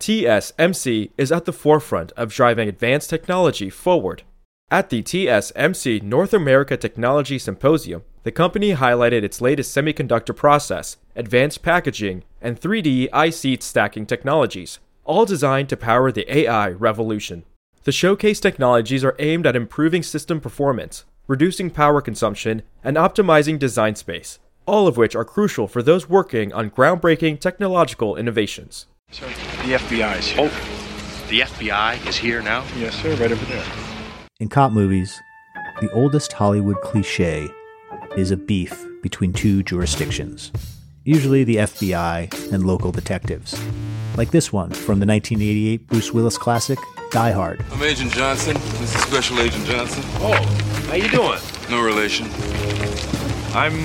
TSMC is at the forefront of driving advanced technology forward. At the TSMC North America Technology Symposium, the company highlighted its latest semiconductor process, advanced packaging, and 3D IC stacking technologies, all designed to power the AI revolution. The showcase technologies are aimed at improving system performance, reducing power consumption, and optimizing design space, all of which are crucial for those working on groundbreaking technological innovations. Sir, the FBI is here. Oh, the FBI is here now? Yes, sir, right over there. In cop movies, the oldest Hollywood cliché is a beef between two jurisdictions, usually the FBI and local detectives. Like this one from the 1988 Bruce Willis classic, Die Hard. I'm Agent Johnson. This is Special Agent Johnson. Oh, how you doing? No relation. I'm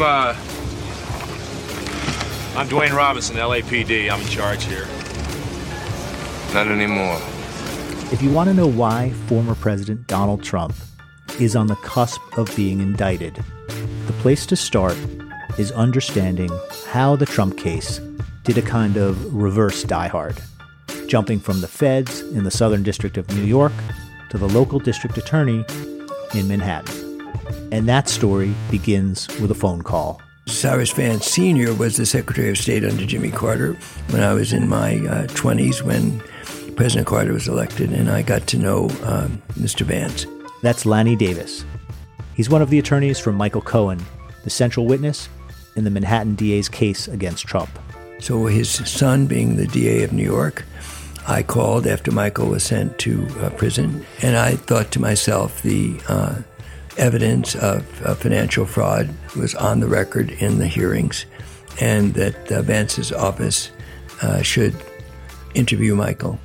Dwayne Robinson, LAPD. I'm in charge here. Not anymore. If you want to know why former President Donald Trump is on the cusp of being indicted, the place to start is understanding how the Trump case did a kind of reverse Die Hard, jumping from the feds in the Southern District of New York to the local district attorney in Manhattan. And that story begins with a phone call. Cyrus Vance Sr. was the Secretary of State under Jimmy Carter when I was in my 20s when President Carter was elected, and I got to know Mr. Vance. That's Lanny Davis. He's one of the attorneys for Michael Cohen, the central witness in the Manhattan DA's case against Trump. So his son being the DA of New York, I called after Michael was sent to prison, and I thought to myself the evidence of financial fraud was on the record in the hearings, and that Vance's office should interview Michael.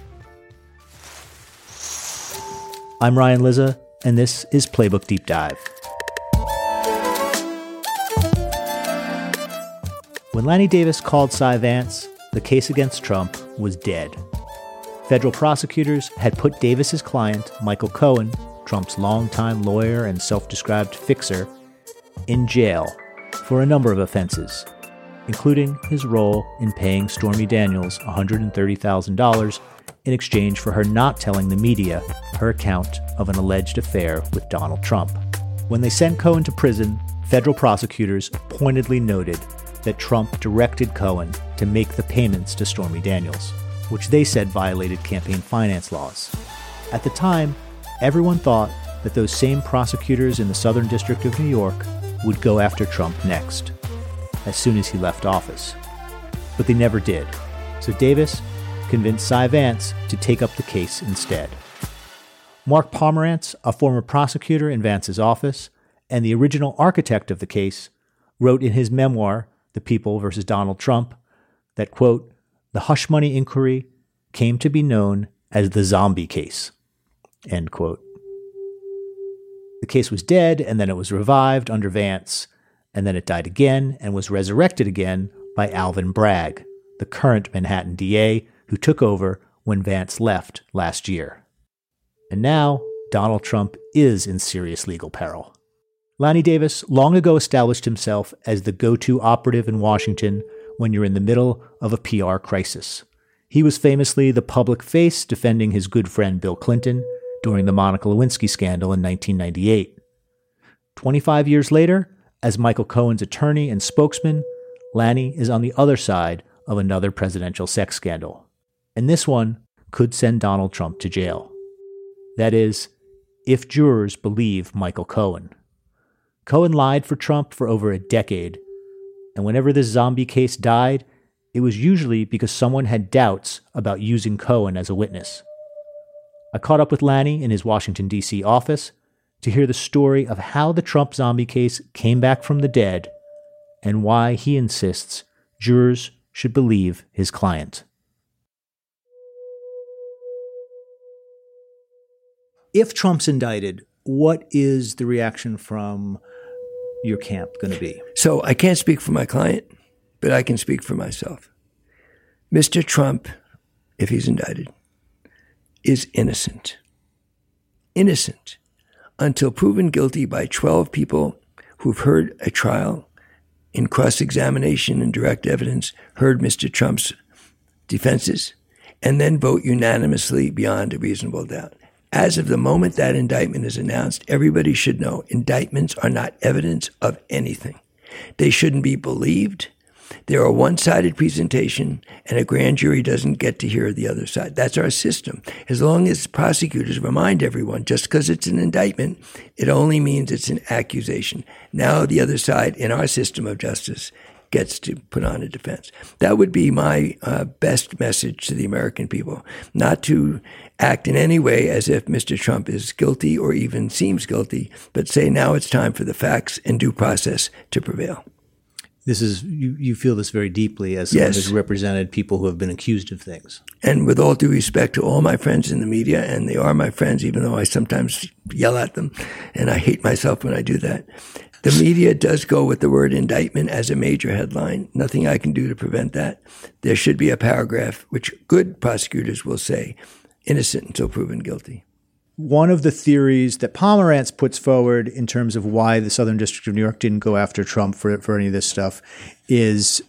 I'm Ryan Lizza, and this is Playbook Deep Dive. When Lanny Davis called Cy Vance, the case against Trump was dead. Federal prosecutors had put Davis's client, Michael Cohen, Trump's longtime lawyer and self-described fixer, in jail for a number of offenses, including his role in paying Stormy Daniels $130,000 in exchange for her not telling the media her account of an alleged affair with Donald Trump. When they sent Cohen to prison, federal prosecutors pointedly noted that Trump directed Cohen to make the payments to Stormy Daniels, which they said violated campaign finance laws. At the time, everyone thought that those same prosecutors in the Southern District of New York would go after Trump next, as soon as he left office. But they never did. So Davis convinced Cy Vance to take up the case instead. Mark Pomerantz, a former prosecutor in Vance's office and the original architect of the case, wrote in his memoir, The People versus Donald Trump, that, quote, the hush money inquiry came to be known as the zombie case, end quote. The case was dead, and then it was revived under Vance, and then it died again and was resurrected again by Alvin Bragg, the current Manhattan DA, who took over when Vance left last year. And now, Donald Trump is in serious legal peril. Lanny Davis long ago established himself as the go-to operative in Washington when you're in the middle of a PR crisis. He was famously the public face defending his good friend Bill Clinton during the Monica Lewinsky scandal in 1998. 25 years later, as Michael Cohen's attorney and spokesman, Lanny is on the other side of another presidential sex scandal. And this one could send Donald Trump to jail. That is, if jurors believe Michael Cohen. Cohen lied for Trump for over a decade, and whenever this zombie case died, it was usually because someone had doubts about using Cohen as a witness. I caught up with Lanny in his Washington, D.C. office to hear the story of how the Trump zombie case came back from the dead and why he insists jurors should believe his client. If Trump's indicted, what is the reaction from your camp going to be? So I can't speak for my client, but I can speak for myself. Mr. Trump, if he's indicted, is innocent. Innocent until proven guilty by 12 people who've heard a trial in cross-examination and direct evidence, heard Mr. Trump's defenses, and then vote unanimously beyond a reasonable doubt. As of the moment that indictment is announced, everybody should know indictments are not evidence of anything. They shouldn't be believed. They're a one-sided presentation, and a grand jury doesn't get to hear the other side. That's our system. As long as prosecutors remind everyone, just because it's an indictment, it only means it's an accusation. Now the other side in our system of justice gets to put on a defense. That would be my best message to the American people, not to act in any way as if Mr. Trump is guilty or even seems guilty, but say now it's time for the facts and due process to prevail. This is, you feel this very deeply as someone who's represented people who have been accused of things. And with all due respect to all my friends in the media, and they are my friends, even though I sometimes yell at them, and I hate myself when I do that, the media does go with the word indictment as a major headline. Nothing I can do to prevent that. There should be a paragraph which good prosecutors will say, innocent until proven guilty. One of the theories that Pomerantz puts forward in terms of why the Southern District of New York didn't go after Trump for any of this stuff is,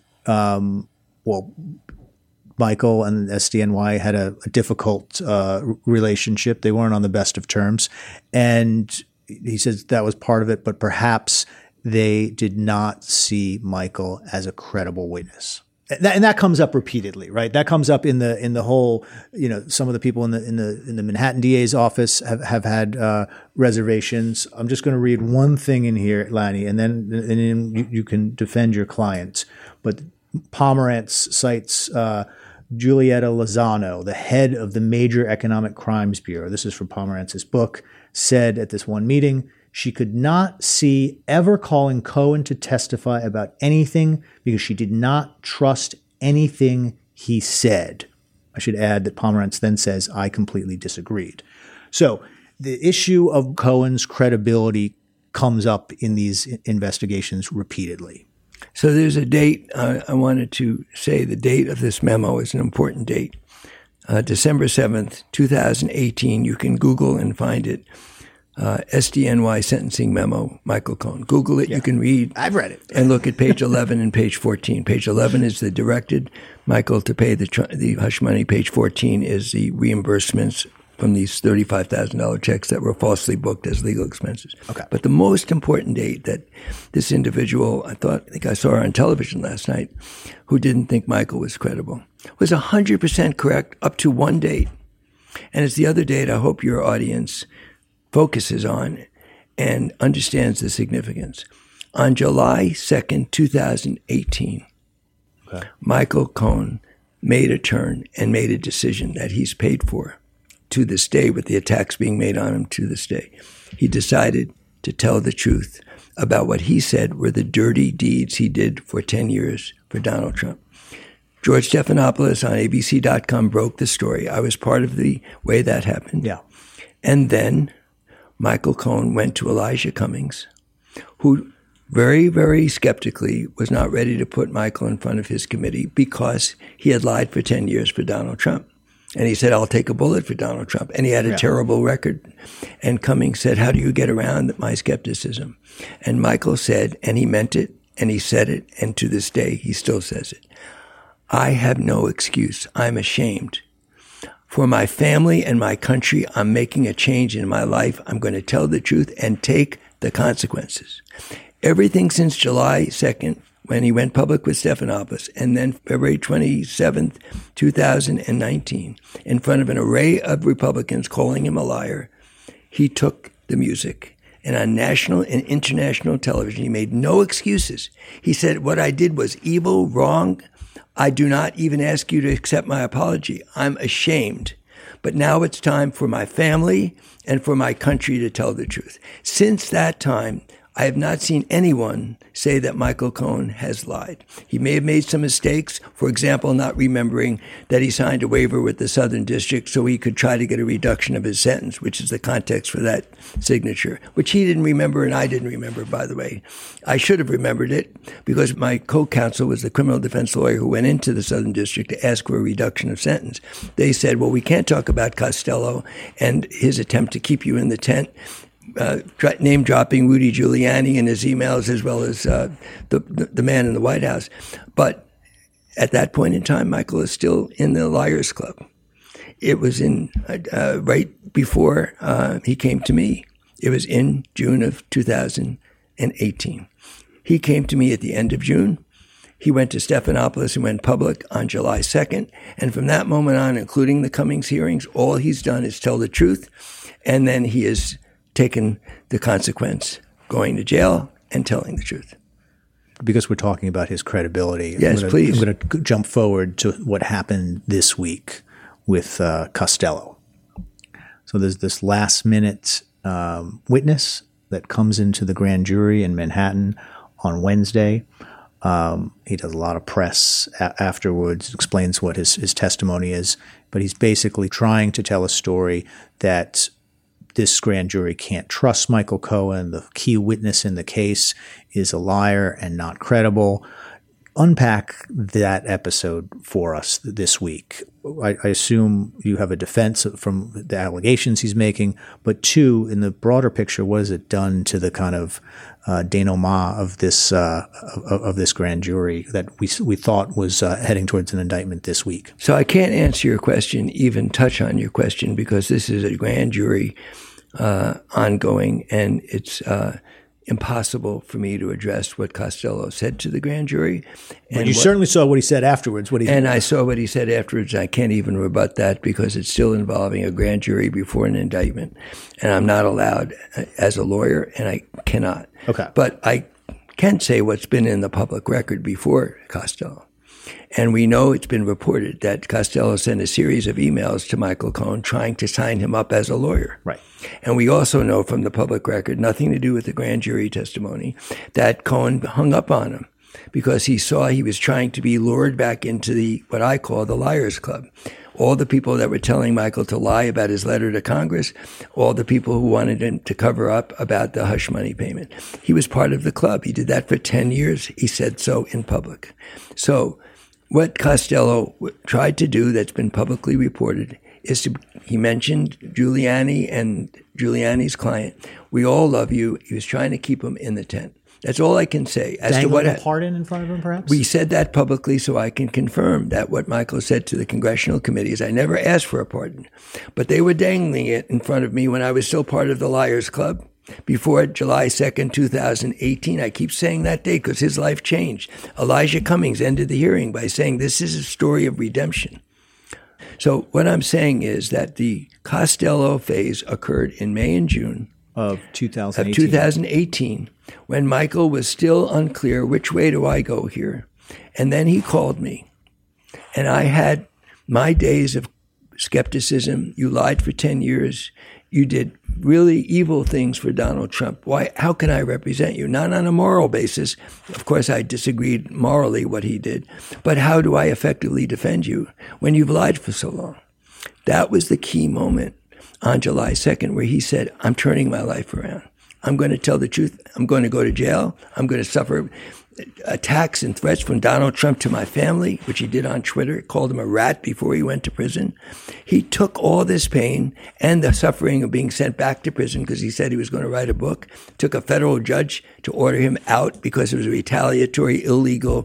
Michael and SDNY had a difficult relationship. They weren't on the best of terms. And he says that was part of it, but perhaps they did not see Michael as a credible witness. And that comes up repeatedly, right? That comes up in the whole, some of the people in the Manhattan DA's office have had reservations. I'm just going to read one thing in here, Lanny, and then you can defend your clients. But Pomerantz cites Julieta Lozano, the head of the Major Economic Crimes Bureau. This is from Pomerantz's book. Said at this one meeting, she could not see ever calling Cohen to testify about anything because she did not trust anything he said. I should add that Pomerantz then says, I completely disagreed. So the issue of Cohen's credibility comes up in these investigations repeatedly. So there's a date. I wanted to say the date of this memo is an important date. December 7th, 2018. You can Google and find it. SDNY sentencing memo, Michael Cohen. Google it. Yeah. You can read. I've read it. And look at page 11 and page 14. Page 11 is the directed Michael to pay the hush money. Page 14 is the reimbursements from these $35,000 checks that were falsely booked as legal expenses. Okay. But the most important date that this individual, I think I saw her on television last night, who didn't think Michael was credible, was 100% correct up to one date. And it's the other date I hope your audience focuses on and understands the significance. On July 2nd, 2018, Michael Cohen made a turn and made a decision that he's paid for to this day, with the attacks being made on him to this day. He decided to tell the truth about what he said were the dirty deeds he did for 10 years for Donald Trump. George Stephanopoulos on ABC.com broke the story. I was part of the way that happened. Yeah. And then Michael Cohen went to Elijah Cummings, who very, very skeptically was not ready to put Michael in front of his committee because he had lied for 10 years for Donald Trump. And he said, I'll take a bullet for Donald Trump. And he had a terrible record. And Cummings said, how do you get around my skepticism? And Michael said, and he meant it, and he said it, and to this day, he still says it. I have no excuse. I'm ashamed. For my family and my country, I'm making a change in my life. I'm going to tell the truth and take the consequences. Everything since July 2nd, when he went public with Stephanopoulos, and then February 27th, 2019, in front of an array of Republicans calling him a liar, he took the music. And on national and international television, he made no excuses. He said, what I did was evil, wrong. I do not even ask you to accept my apology. I'm ashamed. But now it's time for my family and for my country to tell the truth. Since that time, I have not seen anyone say that Michael Cohen has lied. He may have made some mistakes, for example, not remembering that he signed a waiver with the Southern District so he could try to get a reduction of his sentence, which is the context for that signature, which he didn't remember and I didn't remember, by the way. I should have remembered it because my co-counsel was the criminal defense lawyer who went into the Southern District to ask for a reduction of sentence. They said, well, we can't talk about Costello and his attempt to keep you in the tent. Name-dropping Rudy Giuliani in his emails, as well as the man in the White House. But at that point in time, Michael is still in the Liars Club. It was in right before he came to me. It was in June of 2018. He came to me at the end of June. He went to Stephanopoulos and went public on July 2nd. And from that moment on, including the Cummings hearings, all he's done is tell the truth. And then he has taken the consequence, going to jail and telling the truth. Because we're talking about his credibility. Yes, please. I'm going to jump forward to what happened this week with Costello. So there's this last-minute witness that comes into the grand jury in Manhattan on Wednesday. He does a lot of press afterwards, explains what his testimony is, but he's basically trying to tell a story that this grand jury can't trust Michael Cohen. The key witness in the case is a liar and not credible. Unpack that episode for us this week. I assume you have a defense from the allegations he's making, but two, in the broader picture, what has it done to the kind of denouement of this grand jury that we thought was heading towards an indictment this week? So I can't answer your question, even touch on your question, because this is a grand jury ongoing, and it's impossible for me to address what Costello said to the grand jury. But you certainly saw what he said afterwards. I saw what he said afterwards. I can't even rebut that because it's still involving a grand jury before an indictment. And I'm not allowed as a lawyer, and I cannot. Okay. But I can say what's been in the public record before Costello. And we know it's been reported that Costello sent a series of emails to Michael Cohen trying to sign him up as a lawyer. Right. And we also know from the public record, nothing to do with the grand jury testimony, that Cohen hung up on him because he saw he was trying to be lured back into what I call the Liars Club. All the people that were telling Michael to lie about his letter to Congress, all the people who wanted him to cover up about the hush money payment. He was part of the club. He did that for 10 years. He said so in public. So what Costello tried to do that's been publicly reported is he mentioned Giuliani and Giuliani's client. We all love you. He was trying to keep him in the tent. That's all I can say. As to what a pardon in front of him, perhaps? We said that publicly, so I can confirm that what Michael said to the congressional committee is I never asked for a pardon. But they were dangling it in front of me when I was still part of the Liars Club. Before July 2nd, 2018, I keep saying that date because his life changed. Elijah Cummings ended the hearing by saying this is a story of redemption. So what I'm saying is that the Costello phase occurred in May and June of 2018, when Michael was still unclear, which way do I go here? And then he called me, and I had my days of skepticism. You lied for 10 years. You did really evil things for Donald Trump. Why? How can I represent you? Not on a moral basis. Of course, I disagreed morally what he did. But how do I effectively defend you when you've lied for so long? That was the key moment on July 2nd where he said, I'm turning my life around. I'm going to tell the truth. I'm going to go to jail. I'm going to suffer attacks and threats from Donald Trump to my family, which he did on Twitter, called him a rat before he went to prison. He took all this pain and the suffering of being sent back to prison because he said he was going to write a book, took a federal judge to order him out because it was a retaliatory, illegal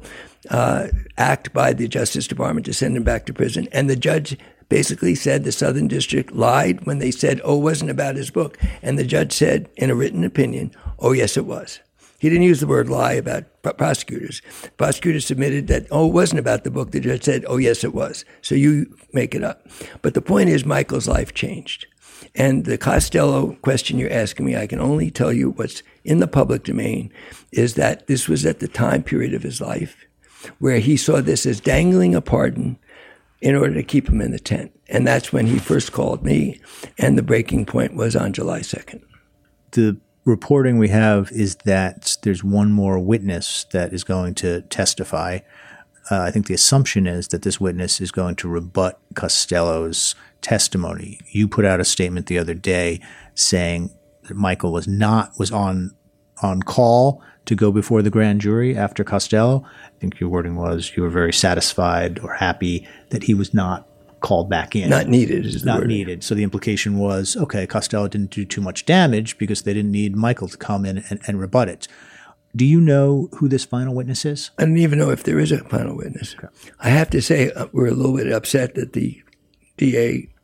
act by the Justice Department to send him back to prison. And the judge basically said the Southern District lied when they said, oh, it wasn't about his book. And the judge said in a written opinion, oh, yes, it was. He didn't use the word lie about prosecutors. Prosecutors submitted that, oh, it wasn't about the book. The judge said, oh, yes, it was. So you make it up. But the point is Michael's life changed. And the Costello question you're asking me, I can only tell you what's in the public domain is that this was at the time period of his life where he saw this as dangling a pardon in order to keep him in the tent. And that's when he first called me. And the breaking point was on July 2nd. The reporting we have is that there's one more witness that is going to testify. I think the assumption is that this witness is going to rebut Costello's testimony. You put out a statement the other day saying that Michael was on call to go before the grand jury after Costello. I think your wording was you were very satisfied or happy that he was not called back in. Not needed is the word. Not needed. So the implication was, okay, Costello didn't do too much damage because they didn't need Michael to come in and rebut it. Do you know who this final witness is? I don't even know if there is a final witness. Okay. I have to say we're a little bit upset that the DA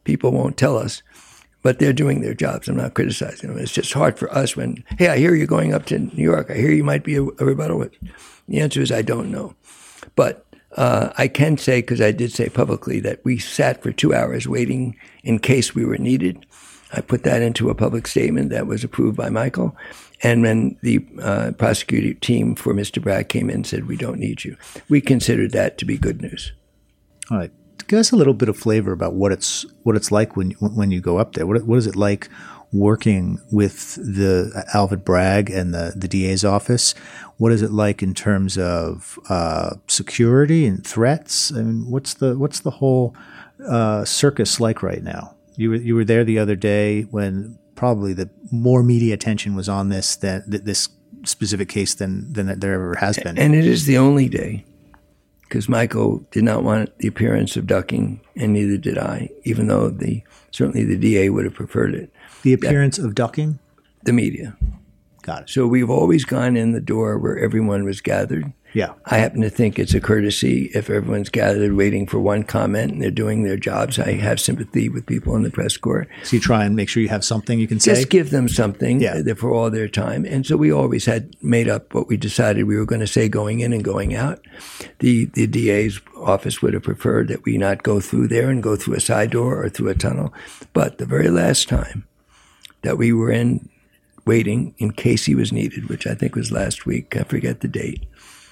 people won't tell us, but they're doing their jobs. I'm not criticizing them. It's just hard for us when, hey, I hear you're going up to New York. I hear you might be a rebuttal witness. The answer is I don't know. But I can say, because I did say publicly, that we sat for 2 hours waiting in case we were needed. I put that into a public statement that was approved by Michael. And when the prosecuting team for Mr. Bragg came in and said, we don't need you, we considered that to be good news. All right. Give us a little bit of flavor about what it's like when you go up there. What is it like working with the Alvin Bragg and the DA's office? What is it like in terms of security and threats? I mean, what's the whole circus like right now? You were there the other day when probably the more media attention was on this specific case than there ever has been. And it is the only day, because Michael did not want the appearance of ducking, and neither did I, even though certainly the DA would have preferred it. The appearance of ducking? The media. Got it. So we've always gone in the door where everyone was gathered. Yeah. I happen to think it's a courtesy if everyone's gathered waiting for one comment and they're doing their jobs. I have sympathy with people in the press corps. So you try and make sure you have something you can say? Just give them something for all their time. And so we always had made up what we decided we were going to say going in and going out. The DA's office would have preferred that we not go through there and go through a side door or through a tunnel. But the very last time that we were in waiting in case he was needed, which I think was last week, I forget the date,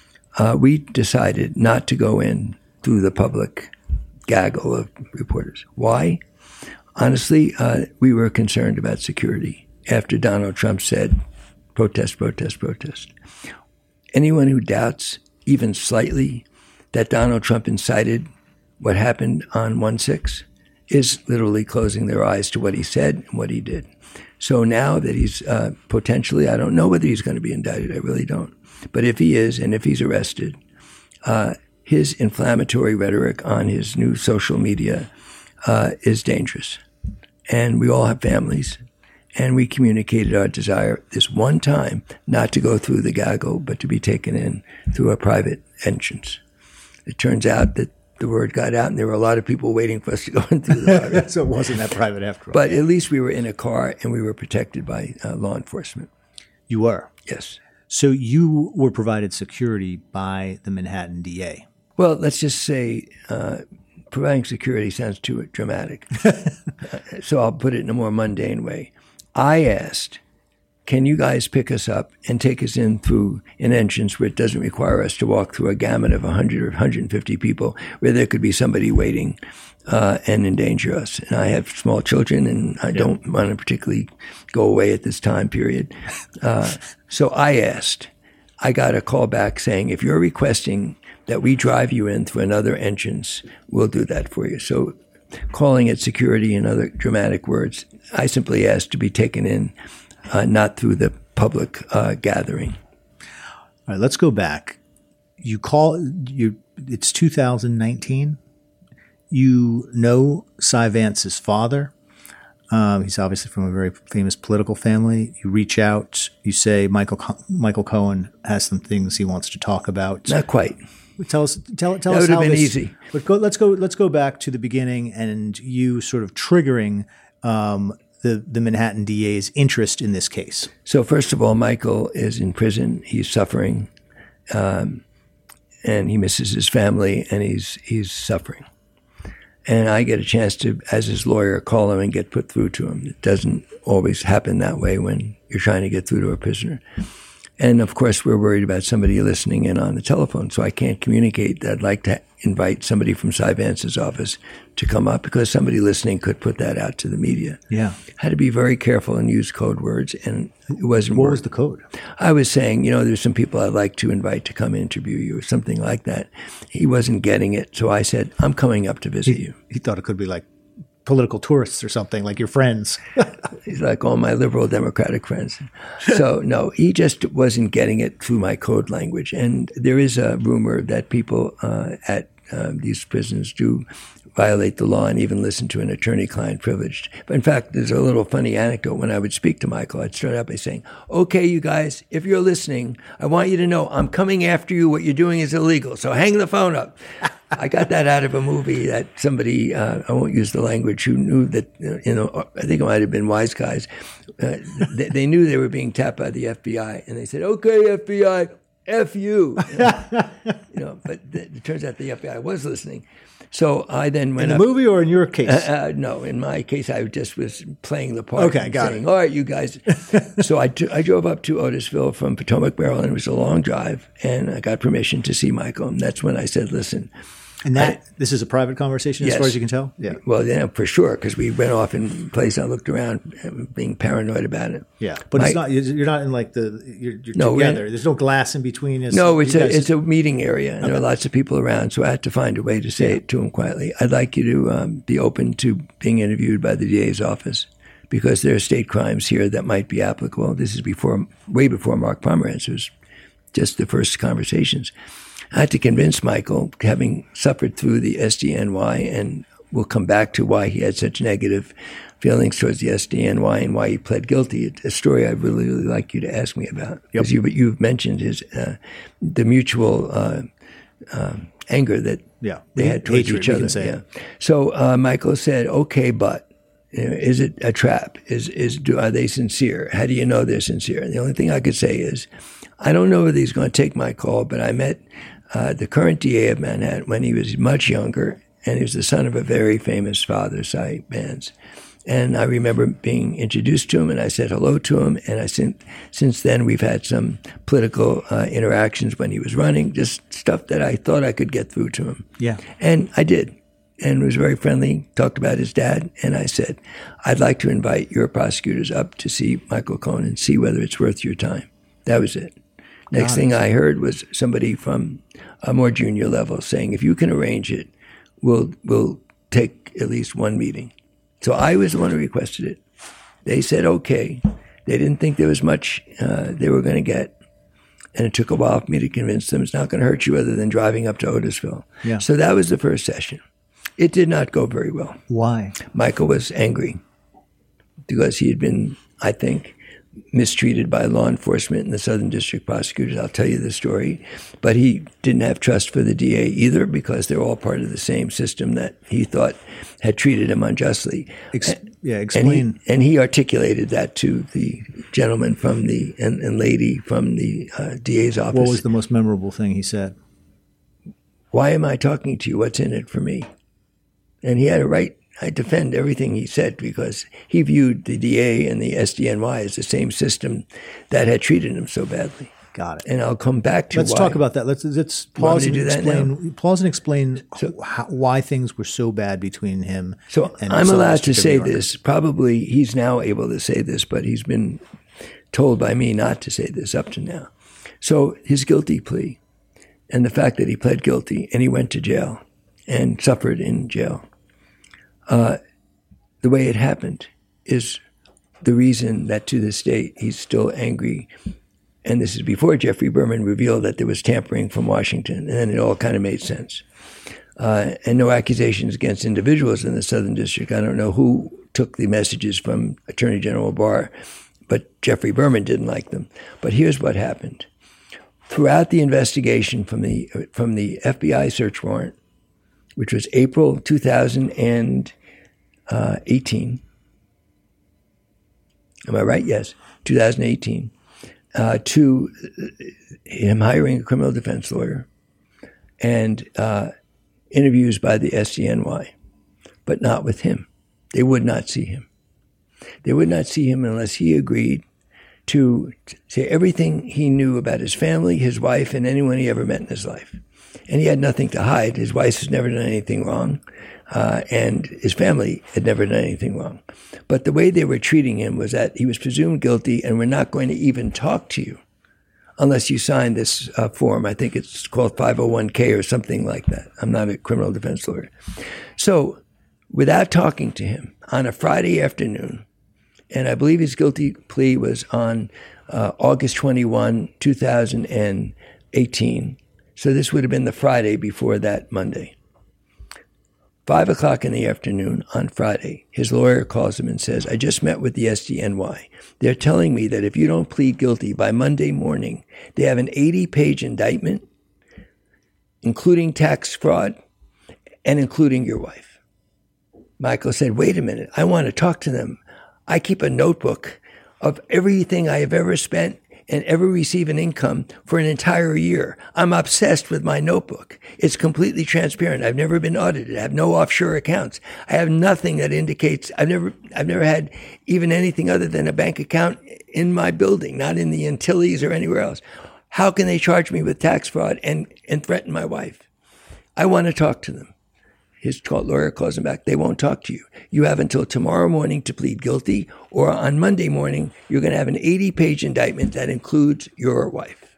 we decided not to go in through the public gaggle of reporters. Why? Honestly, we were concerned about security after Donald Trump said, protest, protest, protest. Anyone who doubts, even slightly, that Donald Trump incited what happened on 1/6 is literally closing their eyes to what he said and what he did. So now that he's potentially, I don't know whether he's going to be indicted, I really don't. But if he is, and if he's arrested, his inflammatory rhetoric on his new social media is dangerous. And we all have families. And we communicated our desire this one time not to go through the gaggle, but to be taken in through a private entrance. It turns out that the word got out, and there were a lot of people waiting for us to go in through the private. So it wasn't that private after all. But at least we were in a car, and we were protected by law enforcement. You were? Yes. So you were provided security by the Manhattan DA? Well, let's just say providing security sounds too dramatic. So I'll put it in a more mundane way. I asked, can you guys pick us up and take us in through an entrance where it doesn't require us to walk through a gamut of 100 or 150 people, where there could be somebody waiting and endanger us? And I have small children, and I don't want to particularly go away at this time period. So I asked. I got a call back saying, if you're requesting that we drive you in through another entrance, we'll do that for you. So calling it security in other dramatic words, I simply asked to be taken in, not through the public gathering. All right, let's go back. It's 2019. You know Cy Vance's father. He's obviously from a very famous political family. You reach out. You say Michael Cohen has some things he wants to talk about. Not quite. Tell us that how would have been this, easy. But let's go back to the beginning and you sort of triggering the Manhattan DA's interest in this case. So first of all, Michael is in prison. He's suffering, and he misses his family, and he's suffering. And I get a chance to, as his lawyer, call him and get put through to him. It doesn't always happen that way when you're trying to get through to a prisoner. And of course, we're worried about somebody listening in on the telephone, so I can't communicate that I'd like to invite somebody from Cy Vance's office to come up, because somebody listening could put that out to the media. Yeah. Had to be very careful and use code words, and it wasn't What working. was the code? I was saying, there's some people I'd like to invite to come interview you, or something like that. He wasn't getting it, so I said, I'm coming up to visit you. He thought it could be like political tourists or something, like your friends. He's like all my liberal Democratic friends. So no, he just wasn't getting it through my code language. And there is a rumor that people at these prisons do violate the law and even listen to an attorney-client privilege. But in fact, there's a little funny anecdote. When I would speak to Michael, I'd start out by saying, okay, you guys, if you're listening, I want you to know I'm coming after you. What you're doing is illegal, so hang the phone up. I got that out of a movie that somebody, I won't use the language, who knew that, I think it might have been Wise Guys. They knew they were being tapped by the FBI, and they said, okay, FBI, F you. But it turns out the FBI was listening. So I then went in the movie or in your case? No, in my case, I just was playing the part. Okay, got saying, it. All right, you guys. So I drove up to Otisville from Potomac, Maryland. It was a long drive, and I got permission to see Michael. And that's when I said, listen. And this is a private conversation as far as you can tell? Yeah. Well, yeah, for sure, because we went off in place. I looked around, being paranoid about it. Yeah, but it's not. You're not in like you're no, together. There's no glass in between us. No, it's a meeting area, and there are lots of people around. So I had to find a way to say it to him quietly. I'd like you to be open to being interviewed by the DA's office, because there are state crimes here that might be applicable. This is way before Mark Pomerantz. It was just the first conversations. I had to convince Michael, having suffered through the SDNY, and we'll come back to why he had such negative feelings towards the SDNY and why he pled guilty. A story I'd really like you to ask me about, because you've mentioned his the mutual anger that they had towards each other. Yeah. So Michael said, "Okay, but is it a trap? Are they sincere? How do you know they're sincere?" And the only thing I could say is, I don't know whether he's going to take my call, but I met the current DA of Manhattan when he was much younger, and he was the son of a very famous father, Cy Vance. And I remember being introduced to him, and I said hello to him. And since then, we've had some political interactions when he was running, just stuff that I thought I could get through to him. Yeah. And I did. And was very friendly, talked about his dad. And I said, I'd like to invite your prosecutors up to see Michael Cohen and see whether it's worth your time. That was it. Next thing I heard was somebody from a more junior level saying, if you can arrange it, we'll take at least one meeting. So I was the one who requested it. They said, okay. They didn't think there was much they were going to get. And it took a while for me to convince them it's not going to hurt you other than driving up to Otisville. Yeah. So that was the first session. It did not go very well. Why? Michael was angry because he had been, I think, mistreated by law enforcement and the Southern District prosecutors. I'll tell you the story. But he didn't have trust for the DA either, because they're all part of the same system that he thought had treated him unjustly. Explain. And he articulated that to the gentleman from and lady from the DA's office. What was the most memorable thing he said? Why am I talking to you? What's in it for me? And he had a right. I defend everything he said, because he viewed the DA and the SDNY as the same system that had treated him so badly. Got it. And I'll come back to Let's talk about that. Let's pause and explain. Pause and explain why things were so bad between him. So and I'm allowed to say this. Probably he's now able to say this, but he's been told by me not to say this up to now. So his guilty plea, and the fact that he pled guilty and he went to jail and suffered in jail. The way it happened is the reason that to this day he's still angry. And this is before Jeffrey Berman revealed that there was tampering from Washington. And then it all kind of made sense. And no accusations against individuals in the Southern District. I don't know who took the messages from Attorney General Barr, but Jeffrey Berman didn't like them. But here's what happened. Throughout the investigation from the FBI search warrant, which was April 2018. Am I right? Yes, 2018. To him hiring a criminal defense lawyer and interviews by the SDNY, but not with him. They would not see him. They would not see him unless he agreed to say everything he knew about his family, his wife, and anyone he ever met in his life. And he had nothing to hide. His wife has never done anything wrong, and his family had never done anything wrong. But the way they were treating him was that he was presumed guilty, and we're not going to even talk to you unless you sign this form. I think it's called 501k or something like that. I'm not a criminal defense lawyer. So without talking to him on a Friday afternoon, and I believe his guilty plea was on August 21, 2018. So this would have been the Friday before that Monday. 5 o'clock in the afternoon on Friday, his lawyer calls him and says, I just met with the SDNY. They're telling me that if you don't plead guilty by Monday morning, they have an 80-page indictment, including tax fraud and including your wife. Michael said, wait a minute, I want to talk to them. I keep a notebook of everything I have ever spent and ever receive an income for an entire year. I'm obsessed with my notebook. It's completely transparent. I've never been audited. I have no offshore accounts. I have nothing that indicates I've never had even anything other than a bank account in my building, not in the Antilles or anywhere else. How can they charge me with tax fraud and threaten my wife? I want to talk to them. His lawyer calls him back. They won't talk to you. You have until tomorrow morning to plead guilty, or on Monday morning, you're going to have an 80-page indictment that includes your wife.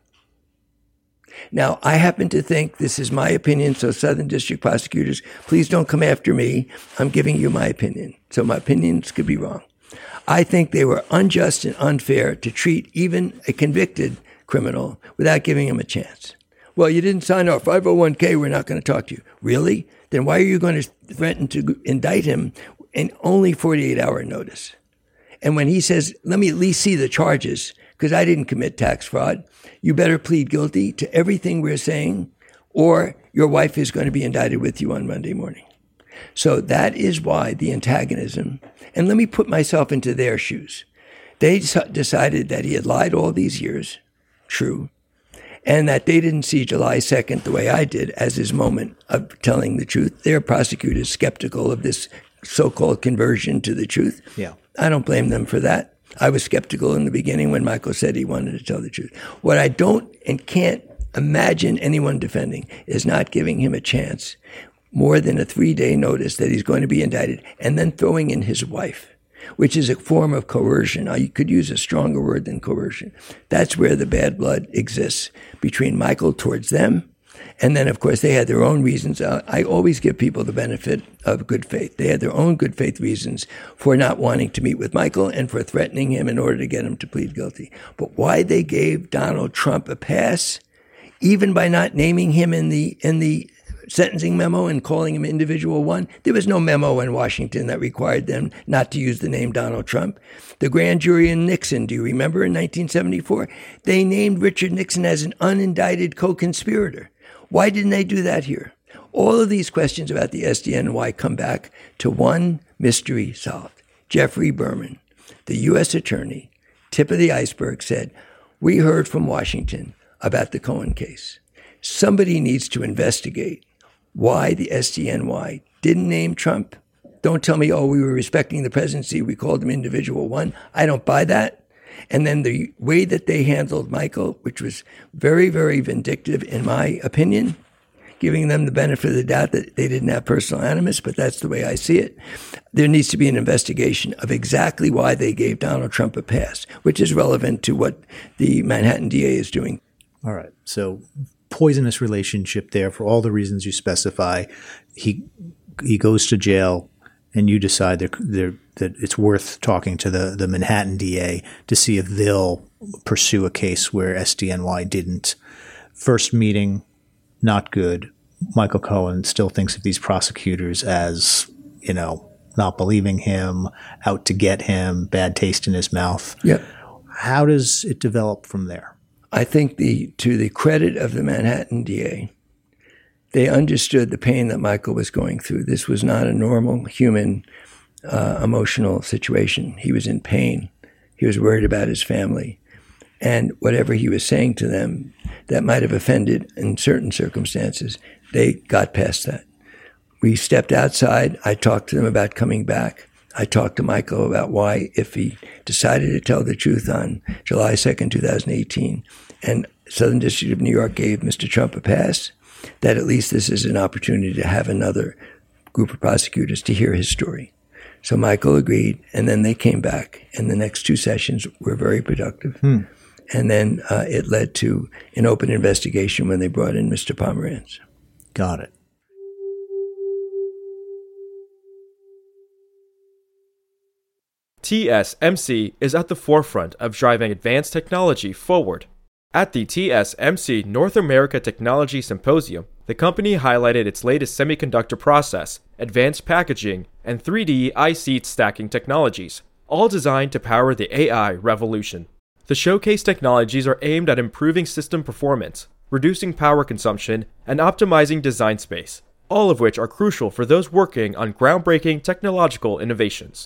Now, I happen to think, this is my opinion, so Southern District prosecutors, please don't come after me. I'm giving you my opinion. So my opinions could be wrong. I think they were unjust and unfair to treat even a convicted criminal without giving him a chance. Well, you didn't sign our 501k, we're not going to talk to you. Really? Then why are you going to threaten to indict him in only 48-hour notice? And when he says, let me at least see the charges, because I didn't commit tax fraud, you better plead guilty to everything we're saying, or your wife is going to be indicted with you on Monday morning. So that is why the antagonism, and let me put myself into their shoes. They decided that he had lied all these years, true, and that they didn't see July 2nd the way I did as his moment of telling the truth. Their prosecutors skeptical of this so-called conversion to the truth. Yeah. I don't blame them for that. I was skeptical in the beginning when Michael said he wanted to tell the truth. What I don't and can't imagine anyone defending is not giving him a chance more than a 3-day notice that he's going to be indicted, and then throwing in his wife, which is a form of coercion. Now, you could use a stronger word than coercion. That's where the bad blood exists between Michael towards them. And then, of course, they had their own reasons. I always give people the benefit of good faith. They had their own good faith reasons for not wanting to meet with Michael and for threatening him in order to get him to plead guilty. But why they gave Donald Trump a pass, even by not naming him in the sentencing memo and calling him individual one. There was no memo in Washington that required them not to use the name Donald Trump. The grand jury in Nixon, do you remember in 1974? They named Richard Nixon as an unindicted co-conspirator. Why didn't they do that here? All of these questions about the SDNY come back to one mystery solved. Jeffrey Berman, the U.S. attorney, tip of the iceberg, said, we heard from Washington about the Cohen case. Somebody needs to investigate why the SDNY didn't name Trump. Don't tell me, we were respecting the presidency, we called him individual one. I don't buy that. And then the way that they handled Michael, which was very, very vindictive in my opinion, giving them the benefit of the doubt that they didn't have personal animus, but that's the way I see it. There needs to be an investigation of exactly why they gave Donald Trump a pass, which is relevant to what the Manhattan DA is doing. All right. So poisonous relationship there for all the reasons you specify. He goes to jail, and you decide that it's worth talking to the Manhattan DA to see if they'll pursue a case where SDNY didn't. First meeting, not good. Michael Cohen still thinks of these prosecutors as, not believing him, out to get him, bad taste in his mouth. Yep. How does it develop from there? I think to the credit of the Manhattan DA, they understood the pain that Michael was going through. This was not a normal human emotional situation. He was in pain. He was worried about his family. And whatever he was saying to them that might have offended in certain circumstances, they got past that. We stepped outside. I talked to them about coming back. I talked to Michael about why, if he decided to tell the truth on July 2nd, 2018, and Southern District of New York gave Mr. Trump a pass, that at least this is an opportunity to have another group of prosecutors to hear his story. So Michael agreed, and then they came back, and the next 2 sessions were very productive. And then it led to an open investigation when they brought in Mr. Pomerantz. Got it. TSMC is at the forefront of driving advanced technology forward. At the TSMC North America Technology Symposium, the the company highlighted its latest semiconductor process, advanced packaging, and 3D IC stacking technologies, all designed to power the AI revolution. The showcase technologies are aimed at improving system performance, reducing power consumption, and optimizing design space, all of which are crucial for those working on groundbreaking technological innovations.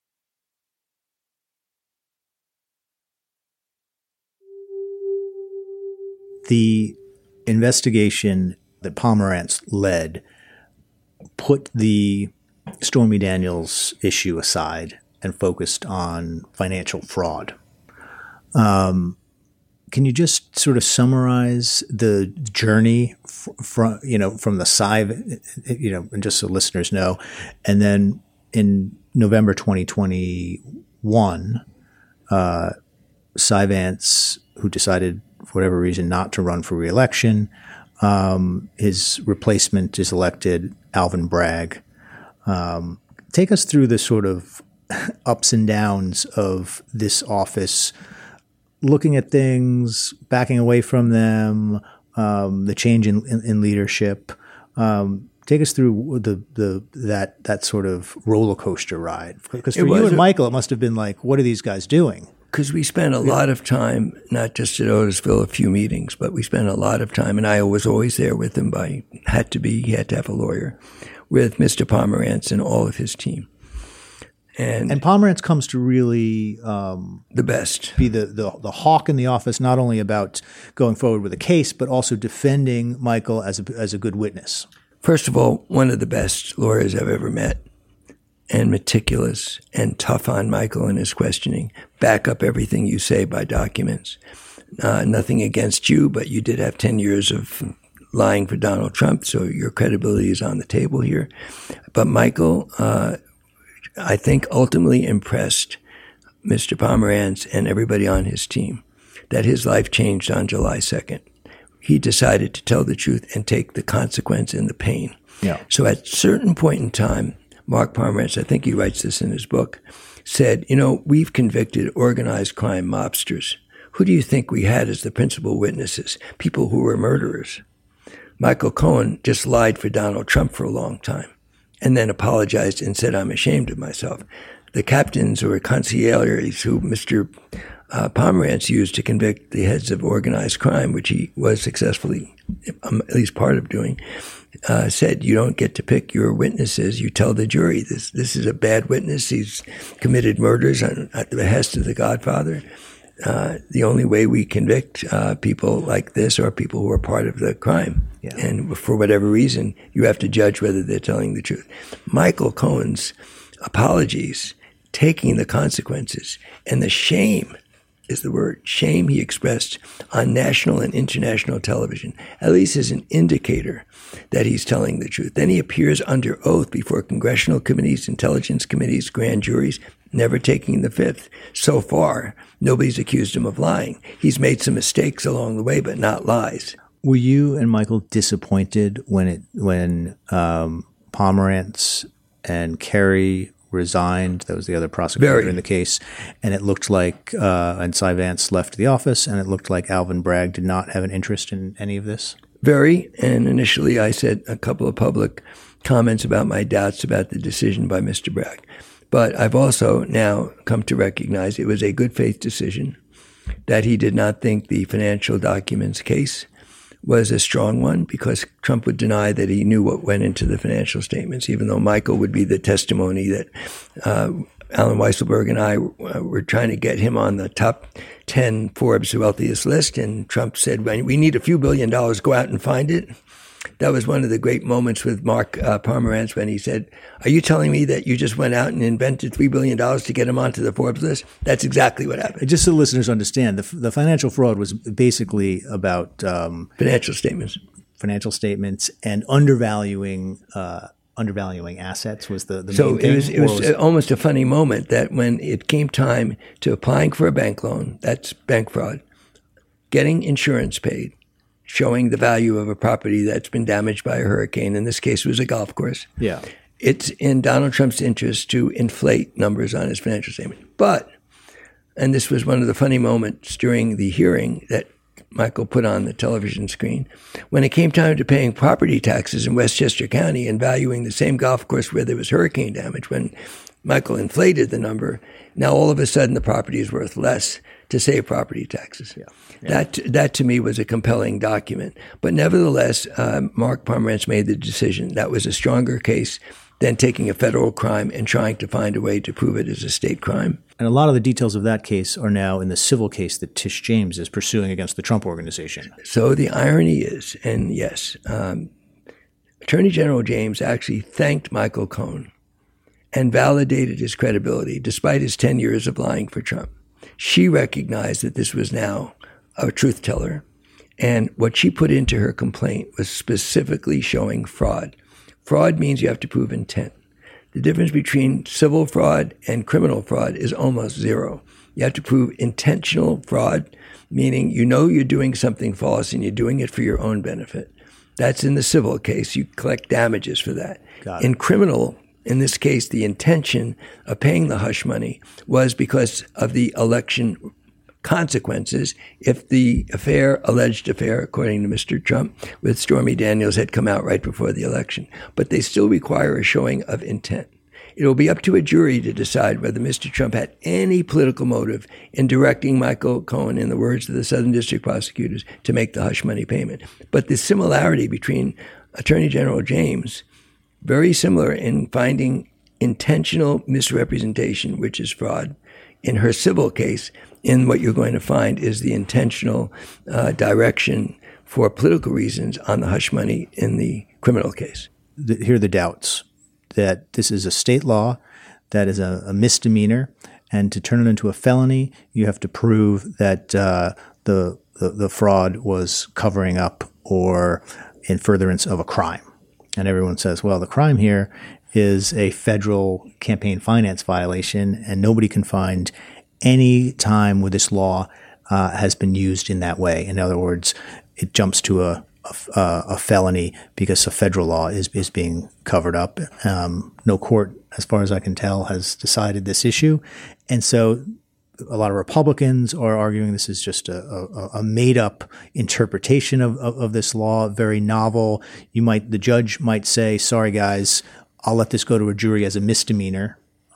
The investigation that Pomerantz led put the Stormy Daniels issue aside and focused on financial fraud. Can you just sort of summarize the journey from the SIVE, and just so listeners know, and then in November 2021, Cy-Vance, who decided for whatever reason not to run for re-election, his replacement is elected, Alvin Bragg. Take us through the sort of ups and downs of this office, looking at things, backing away from them, the change in leadership. Take us through that sort of roller coaster ride. Because for you and Michael, it must have been like, what are these guys doing? Because we spent a lot of time, not just at Otisville, a few meetings, but we spent a lot of time, and I was always there with him. He had to have a lawyer, with Mr. Pomerantz and all of his team. And Pomerantz comes to really the best, be the hawk in the office, not only about going forward with a case, but also defending Michael as a good witness. First of all, one of the best lawyers I've ever met, and meticulous and tough on Michael in his questioning. Back up everything you say by documents. Nothing against you, but you did have 10 years of lying for Donald Trump, so your credibility is on the table here. But Michael, I think, ultimately impressed Mr. Pomerantz and everybody on his team that his life changed on July 2nd. He decided to tell the truth and take the consequence and the pain. Yeah. So at a certain point in time, Mark Pomerantz, I think he writes this in his book, said, we've convicted organized crime mobsters. Who do you think we had as the principal witnesses? People who were murderers. Michael Cohen just lied for Donald Trump for a long time and then apologized and said, I'm ashamed of myself. The captains or consiglières who Mr. Pomerantz used to convict the heads of organized crime, which he was successfully, at least part of doing, said, you don't get to pick your witnesses. You tell the jury this is a bad witness. He's committed murders at the behest of the Godfather. The only way we convict people like this are people who are part of the crime. Yeah. And for whatever reason, you have to judge whether they're telling the truth. Michael Cohen's apologies, taking the consequences, and the shame is the word, shame he expressed on national and international television, at least as an indicator that he's telling the truth. Then he appears under oath before congressional committees, intelligence committees, grand juries, never taking the fifth. So far, nobody's accused him of lying. He's made some mistakes along the way, but not lies. Were you and Michael disappointed when Pomerantz and Kerry resigned? That was the other prosecutor in the case. And it looked like, and Cy-Vance left the office, and it looked like Alvin Bragg did not have an interest in any of this? Very. And initially I said a couple of public comments about my doubts about the decision by Mr. Bragg. But I've also now come to recognize it was a good faith decision, that he did not think the financial documents case was a strong one, because Trump would deny that he knew what went into the financial statements, even though Michael would be the testimony that Alan Weisselberg and I were trying to get him on the top 10 Forbes wealthiest list. And Trump said, we need a few $1 billion, go out and find it. That was one of the great moments with Mark Pomerantz when he said, are you telling me that you just went out and invented $3 billion to get him onto the Forbes list? That's exactly what happened. Just so listeners understand, the financial fraud was basically about financial statements and undervaluing assets was the main so thing. It was almost a funny moment that when it came time to applying for a bank loan, that's bank fraud, getting insurance paid, showing the value of a property that's been damaged by a hurricane. In this case, it was a golf course. Yeah. It's in Donald Trump's interest to inflate numbers on his financial statement. But, and this was one of the funny moments during the hearing, that Michael put on the television screen. When it came time to paying property taxes in Westchester County and valuing the same golf course where there was hurricane damage, when Michael inflated the number, now all of a sudden the property is worth less to save property taxes. That to me was a compelling document. But nevertheless, Mark Pomerantz made the decision that was a stronger case than taking a federal crime and trying to find a way to prove it as a state crime. And a lot of the details of that case are now in the civil case that Tish James is pursuing against the Trump Organization. So the irony is, and yes, Attorney General James actually thanked Michael Cohen and validated his credibility despite his 10 years of lying for Trump. She recognized that this was now a truth teller, and what she put into her complaint was specifically showing fraud. Fraud means you have to prove intent. The difference between civil fraud and criminal fraud is almost zero. You have to prove intentional fraud, meaning you know you're doing something false and you're doing it for your own benefit. That's in the civil case. You collect damages for that. In criminal, in this case, the intention of paying the hush money was because of the election consequences if the alleged affair, according to Mr. Trump, with Stormy Daniels had come out right before the election. But they still require a showing of intent. It will be up to a jury to decide whether Mr. Trump had any political motive in directing Michael Cohen, in the words of the Southern District prosecutors, to make the hush money payment. But the similarity between Attorney General James, very similar in finding intentional misrepresentation, which is fraud, in her civil case, in what you're going to find is the intentional direction for political reasons on the hush money in the criminal case. Here are the doubts that this is a state law that is a misdemeanor, and to turn it into a felony, you have to prove that the fraud was covering up or in furtherance of a crime. And everyone says, well, the crime here is a federal campaign finance violation, and nobody can find any time where this law has been used in that way. In other words, it jumps to a felony because a federal law is being covered up. No court, as far as I can tell, has decided this issue. And so a lot of Republicans are arguing this is just a made-up interpretation of this law, very novel. The judge might say, sorry, guys, I'll let this go to a jury as a misdemeanor.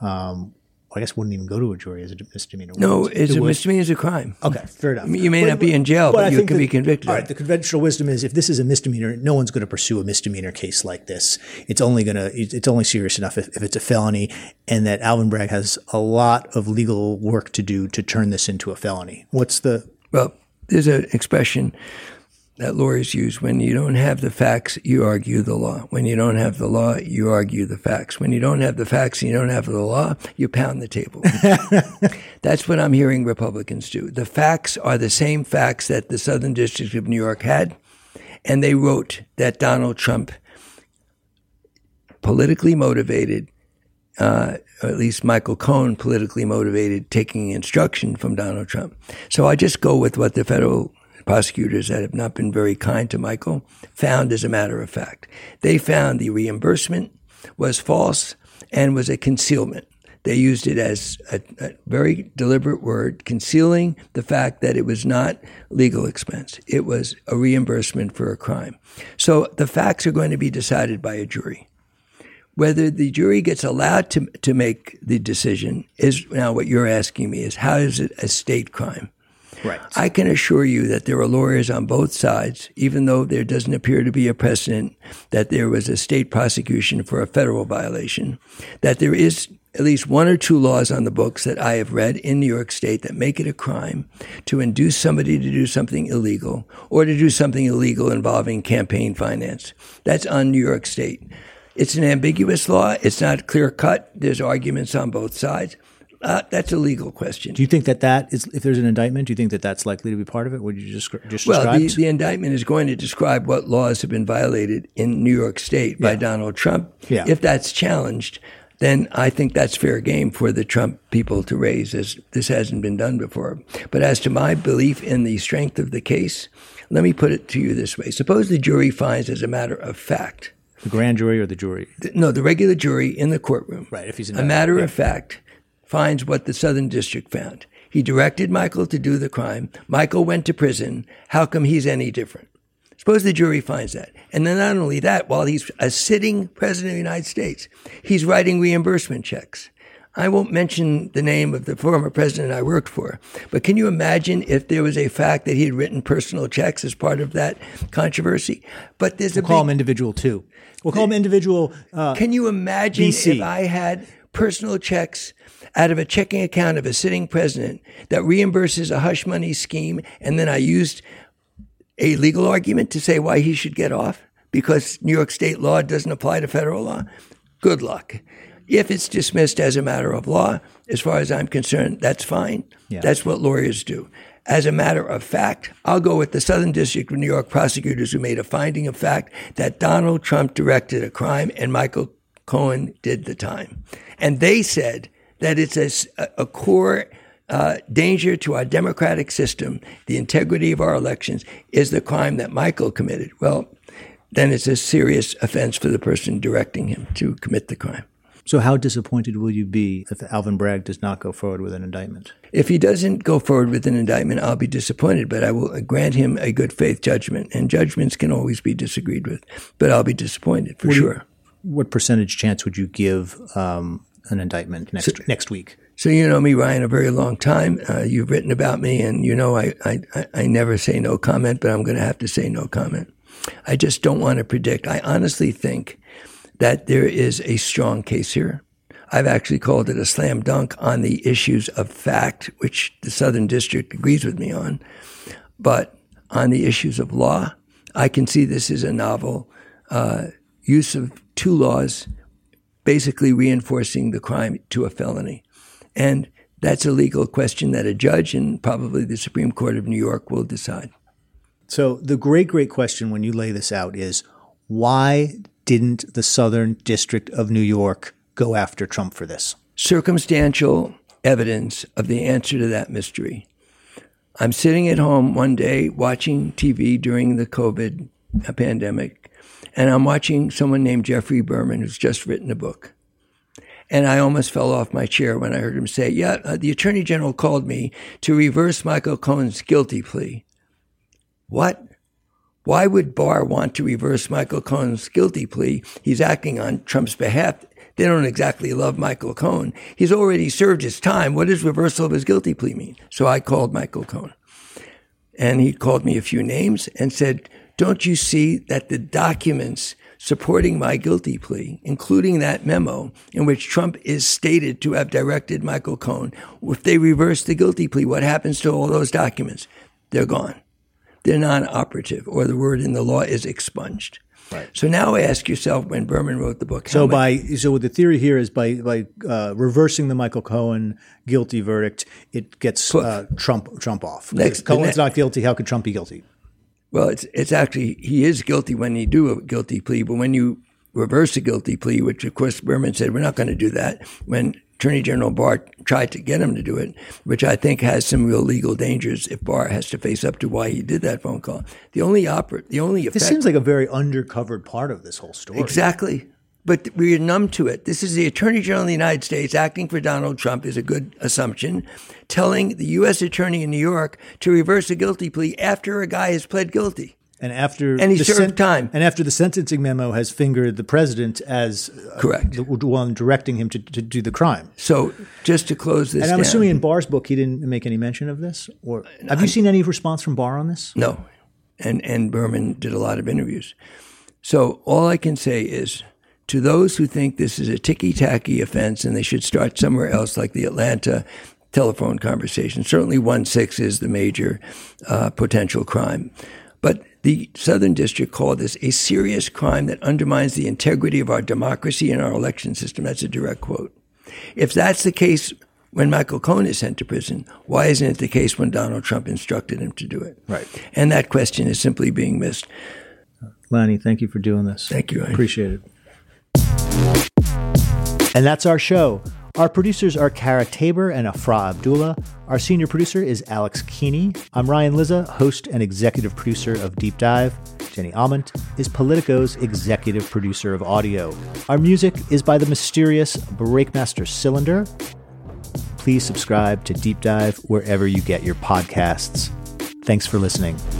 I guess it wouldn't even go to a jury as a misdemeanor. No, it's a misdemeanor is a crime. Okay, fair enough. You may not be in jail, but you can be convicted. All right, the conventional wisdom is if this is a misdemeanor, no one's going to pursue a misdemeanor case like this. It's only serious enough if it's a felony, and that Alvin Bragg has a lot of legal work to do to turn this into a felony. Well, there's an expression that lawyers use: when you don't have the facts, you argue the law. When you don't have the law, you argue the facts. When you don't have the facts and you don't have the law, you pound the table. That's what I'm hearing Republicans do. The facts are the same facts that the Southern District of New York had, and they wrote that Donald Trump, politically motivated, or at least Michael Cohen, politically motivated, taking instruction from Donald Trump. So I just go with what the federal prosecutors that have not been very kind to Michael found as a matter of fact. They found the reimbursement was false and was a concealment. They used it as a very deliberate word, concealing the fact that it was not legal expense. It was a reimbursement for a crime. So the facts are going to be decided by a jury. Whether the jury gets allowed to make the decision is now what you're asking me is, how is it a state crime? Right. I can assure you that there are lawyers on both sides, even though there doesn't appear to be a precedent that there was a state prosecution for a federal violation, that there is at least one or two laws on the books that I have read in New York State that make it a crime to induce somebody to do something illegal or to do something illegal involving campaign finance. That's on New York State. It's an ambiguous law. It's not clear cut. There's arguments on both sides. That's a legal question. Do you think that is, if there's an indictment, do you think that that's likely to be part of it? Would you just describe? Well, the indictment is going to describe what laws have been violated in New York State by Donald Trump. Yeah. If that's challenged, then I think that's fair game for the Trump people to raise, as this hasn't been done before. But as to my belief in the strength of the case, let me put it to you this way. Suppose the jury finds as a matter of fact. The grand jury or the jury? No, the regular jury in the courtroom. Right. If he's a matter of fact, finds what the Southern District found. He directed Michael to do the crime. Michael went to prison. How come he's any different? Suppose the jury finds that. And then not only that, while he's a sitting president of the United States, he's writing reimbursement checks. I won't mention the name of the former president I worked for, but can you imagine if there was a fact that he had written personal checks as part of that controversy? But there's we'll call him individual too. We'll call him individual. Can you imagine BC. if I had personal checks out of a checking account of a sitting president that reimburses a hush money scheme, and then I used a legal argument to say why he should get off because New York state law doesn't apply to federal law? Good luck. If it's dismissed as a matter of law, as far as I'm concerned, that's fine. Yeah. That's what lawyers do. As a matter of fact, I'll go with the Southern District of New York prosecutors who made a finding of fact that Donald Trump directed a crime and Michael Cohen did the time. And they said that it's a core danger to our democratic system, the integrity of our elections, is the crime that Michael committed. Well, then it's a serious offense for the person directing him to commit the crime. So how disappointed will you be if Alvin Bragg does not go forward with an indictment? If he doesn't go forward with an indictment, I'll be disappointed, but I will grant him a good faith judgment. And judgments can always be disagreed with, but I'll be disappointed for sure. What percentage chance would you give an indictment next week? So you know me, Ryan, a very long time. You've written about me, and you know I never say no comment, but I'm going to have to say no comment. I just don't want to predict. I honestly think that there is a strong case here. I've actually called it a slam dunk on the issues of fact, which the Southern District agrees with me on. But on the issues of law, I can see this as a novel use of two laws, basically reinforcing the crime to a felony. And that's a legal question that a judge and probably the Supreme Court of New York will decide. So the great question when you lay this out is, why didn't the Southern District of New York go after Trump for this? Circumstantial evidence of the answer to that mystery. I'm sitting at home one day watching TV during the COVID pandemic, and I'm watching someone named Jeffrey Berman, who's just written a book. And I almost fell off my chair when I heard him say, the Attorney General called me to reverse Michael Cohen's guilty plea. What? Why would Barr want to reverse Michael Cohen's guilty plea? He's acting on Trump's behalf. They don't exactly love Michael Cohen. He's already served his time. What does reversal of his guilty plea mean? So I called Michael Cohen. And he called me a few names and said, don't you see that the documents supporting my guilty plea, including that memo in which Trump is stated to have directed Michael Cohen, if they reverse the guilty plea, what happens to all those documents? They're gone. They're non-operative, or the word in the law is expunged. Right. So now ask yourself, when Berman wrote the book, so the theory here is by reversing the Michael Cohen guilty verdict, it gets Trump off. If Cohen's not guilty, how could Trump be guilty? Well, it's actually, he is guilty when you do a guilty plea, but when you reverse a guilty plea, which of course Berman said, we're not going to do that, when Attorney General Barr tried to get him to do it, which I think has some real legal dangers if Barr has to face up to why he did that phone call. The only effect. This seems like a very undercovered part of this whole story. Exactly. But we're numb to it. This is the Attorney General of the United States acting for Donald Trump, is a good assumption, telling the U.S. Attorney in New York to reverse a guilty plea after a guy has pled guilty. And after he served time. And after the sentencing memo has fingered the president as correct, the one directing him to do the crime. So just to close this, and I'm assuming in Barr's book he didn't make any mention of this, or have you seen any response from Barr on this? No, and Berman did a lot of interviews. So all I can say is, to those who think this is a ticky-tacky offense and they should start somewhere else, like the Atlanta telephone conversation, certainly 1-6 is the major potential crime. But the Southern District called this a serious crime that undermines the integrity of our democracy and our election system. That's a direct quote. If that's the case when Michael Cohen is sent to prison, why isn't it the case when Donald Trump instructed him to do it? Right. And that question is simply being missed. Lanny, thank you for doing this. Thank you. Appreciate it. And that's our show. Our producers are Kara Tabor and Afra Abdullah. Our senior producer is Alex Keeney. I'm Ryan Lizza, host and executive producer of Deep Dive. Jenny Alment is Politico's executive producer of audio. Our music is by the mysterious Breakmaster Cylinder. please subscribe to Deep Dive wherever you get your podcasts. Thanks for listening.